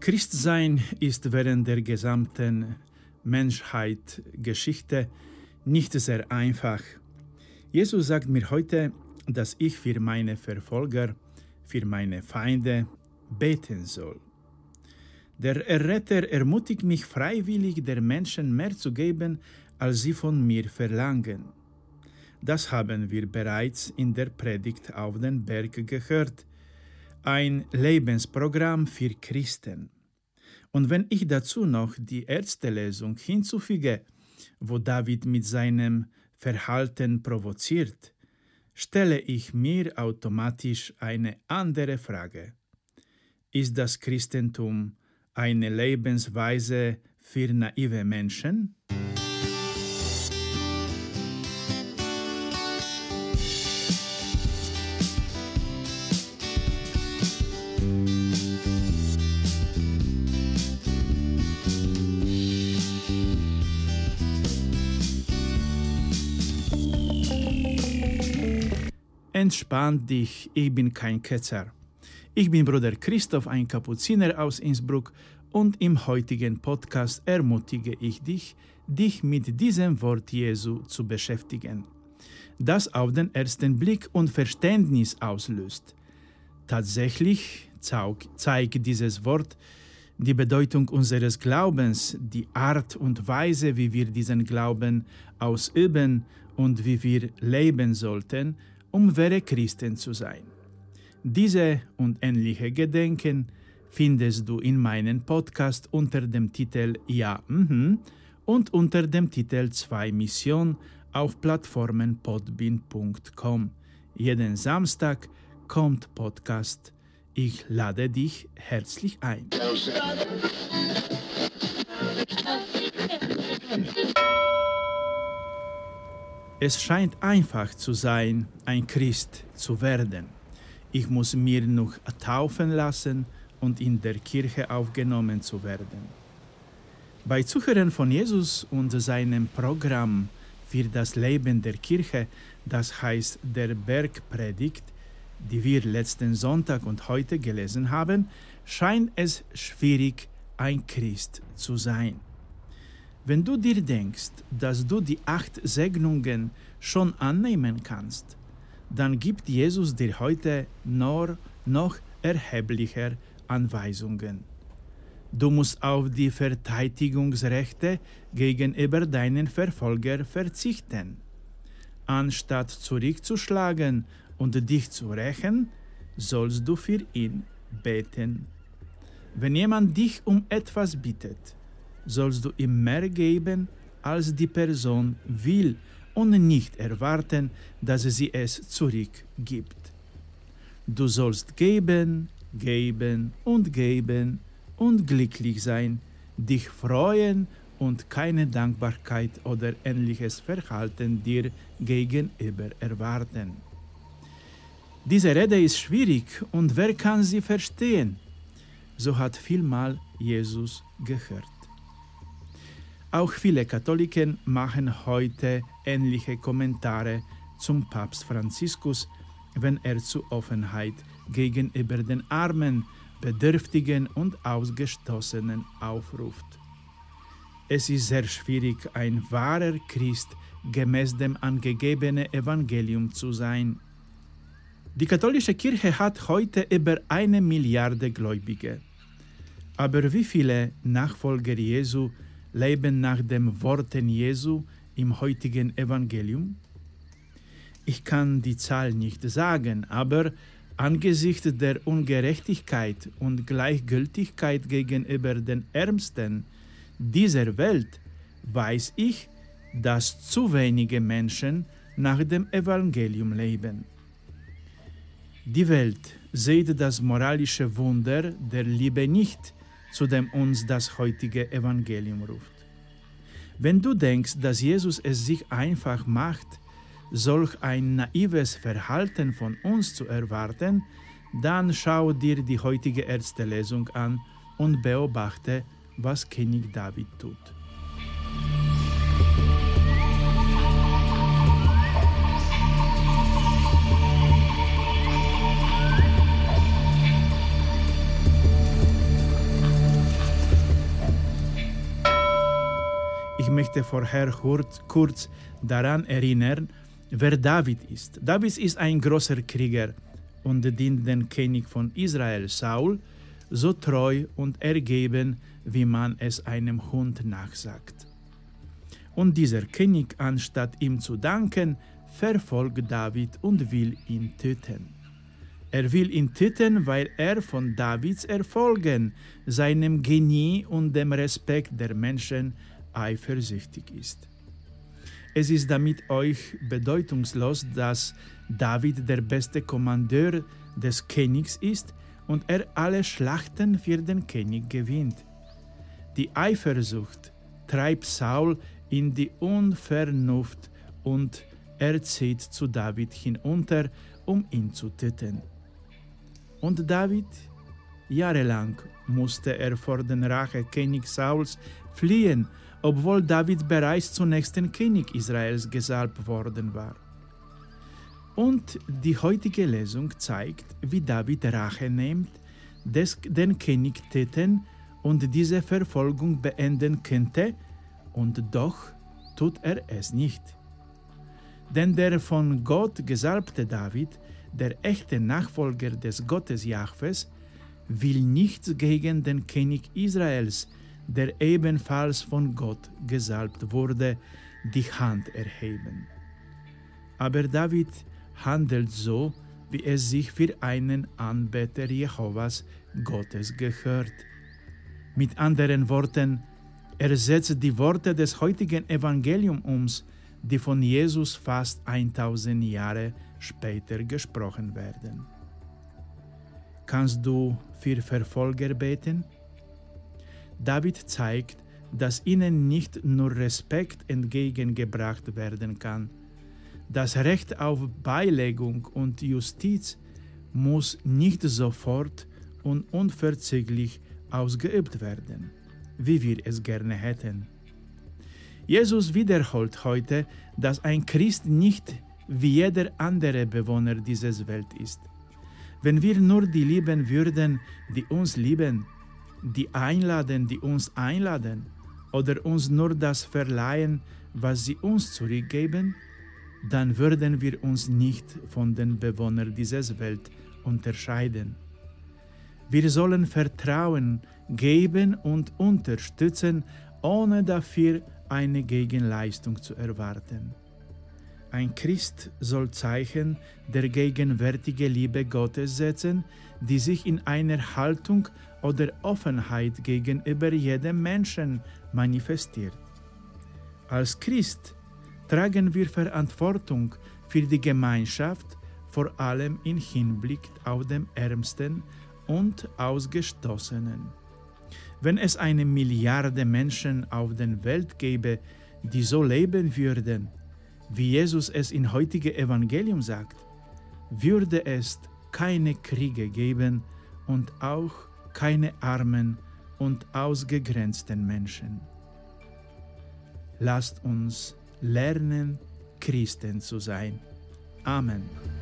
Christsein ist während der gesamten Menschheitsgeschichte nicht sehr einfach. Jesus sagt mir heute, dass ich für meine Verfolger, für meine Feinde beten soll. Der Erretter ermutigt mich freiwillig, der Menschen mehr zu geben, als sie von mir verlangen. Das haben wir bereits in der Predigt auf den Berg gehört. Ein Lebensprogramm für Christen. Und wenn ich dazu noch die erste Lesung hinzufüge, wo David mit seinem Verhalten provoziert, stelle ich mir automatisch eine andere Frage. Ist das Christentum eine Lebensweise für naive Menschen? Entspann dich, ich bin kein Ketzer. Ich bin Bruder Christoph, ein Kapuziner aus Innsbruck, und im heutigen Podcast ermutige ich dich, dich mit diesem Wort Jesu zu beschäftigen, das auf den ersten Blick Unverständnis auslöst. Tatsächlich zeigt dieses Wort die Bedeutung unseres Glaubens, die Art und Weise, wie wir diesen Glauben ausüben und wie wir leben sollten, um wahre Christen zu sein. Diese und ähnliche Gedanken findest du in meinem Podcast unter dem Titel Ja, und unter dem Titel 2 Mission auf Plattformen podbean.com. Jeden Samstag kommt Podcast. Ich lade dich herzlich ein. Es scheint einfach zu sein, ein Christ zu werden. Ich muss mir noch taufen lassen und in der Kirche aufgenommen zu werden. Bei Zuhörern von Jesus und seinem Programm für das Leben der Kirche, das heißt der Bergpredigt, die wir letzten Sonntag und heute gelesen haben, scheint es schwierig, ein Christ zu sein. Wenn du dir denkst, dass du die 8 Segnungen schon annehmen kannst, dann gibt Jesus dir heute noch erheblicher Anweisungen. Du musst auf die Verteidigungsrechte gegenüber deinen Verfolgern verzichten. Anstatt zurückzuschlagen und dich zu rächen, sollst du für ihn beten. Wenn jemand dich um etwas bittet, sollst du ihm mehr geben, als die Person will, und nicht erwarten, dass sie es zurückgibt. Du sollst geben, geben und geben und glücklich sein, dich freuen und keine Dankbarkeit oder ähnliches Verhalten dir gegenüber erwarten. Diese Rede ist schwierig und wer kann sie verstehen? So hat vielmal Jesus gehört. Auch viele Katholiken machen heute ähnliche Kommentare zum Papst Franziskus, wenn er zu Offenheit gegenüber den Armen, Bedürftigen und Ausgestoßenen aufruft. Es ist sehr schwierig, ein wahrer Christ gemäß dem angegebenen Evangelium zu sein. Die katholische Kirche hat heute über 1 Milliarde Gläubige. Aber wie viele Nachfolger Jesu leben nach den Worten Jesu im heutigen Evangelium? Ich kann die Zahl nicht sagen, aber angesichts der Ungerechtigkeit und Gleichgültigkeit gegenüber den Ärmsten dieser Welt weiß ich, dass zu wenige Menschen nach dem Evangelium leben. Die Welt sieht das moralische Wunder der Liebe nicht, zu dem uns das heutige Evangelium ruft. Wenn du denkst, dass Jesus es sich einfach macht, solch ein naives Verhalten von uns zu erwarten, dann schau dir die heutige erste Lesung an und beobachte, was König David tut. möchte vorher kurz daran erinnern, wer David ist. David ist ein großer Krieger und dient dem König von Israel, Saul, so treu und ergeben, wie man es einem Hund nachsagt. Und dieser König, anstatt ihm zu danken, verfolgt David und will ihn töten. Er will ihn töten, weil er von Davids Erfolgen, seinem Genie und dem Respekt der Menschen eifersüchtig ist. Es ist damit euch bedeutungslos, dass David der beste Kommandeur des Königs ist und er alle Schlachten für den König gewinnt. Die Eifersucht treibt Saul in die Unvernunft und er zieht zu David hinunter, um ihn zu töten. Und David? Jahrelang musste er vor den Rachekönig Sauls fliehen, obwohl David bereits zum nächsten König Israels gesalbt worden war. Und die heutige Lesung zeigt, wie David Rache nimmt, den König töten und diese Verfolgung beenden könnte, und doch tut er es nicht. Denn der von Gott gesalbte David, der echte Nachfolger des Gottes Jahwes, will nichts gegen den König Israels, der ebenfalls von Gott gesalbt wurde, die Hand erheben. Aber David handelt so, wie es sich für einen Anbeter Jehovas Gottes gehört. Mit anderen Worten, er setzt die Worte des heutigen Evangeliums, die von Jesus fast 1000 Jahre später gesprochen werden. Kannst du für Verfolger beten? David zeigt, dass ihnen nicht nur Respekt entgegengebracht werden kann. Das Recht auf Beilegung und Justiz muss nicht sofort und unverzüglich ausgeübt werden, wie wir es gerne hätten. Jesus wiederholt heute, dass ein Christ nicht wie jeder andere Bewohner dieser Welt ist. Wenn wir nur die lieben würden, die uns lieben, die einladen, die uns einladen, oder uns nur das verleihen, was sie uns zurückgeben, dann würden wir uns nicht von den Bewohnern dieser Welt unterscheiden. Wir sollen Vertrauen geben und unterstützen, ohne dafür eine Gegenleistung zu erwarten. Ein Christ soll Zeichen der gegenwärtigen Liebe Gottes setzen, die sich in einer Haltung oder Offenheit gegenüber jedem Menschen manifestiert. Als Christ tragen wir Verantwortung für die Gemeinschaft, vor allem im Hinblick auf den Ärmsten und Ausgestoßenen. Wenn es 1 Milliarde Menschen auf der Welt gäbe, die so leben würden, wie Jesus es im heutigen Evangelium sagt, würde es keine Kriege geben und auch keine armen und ausgegrenzten Menschen. Lasst uns lernen, Christen zu sein. Amen.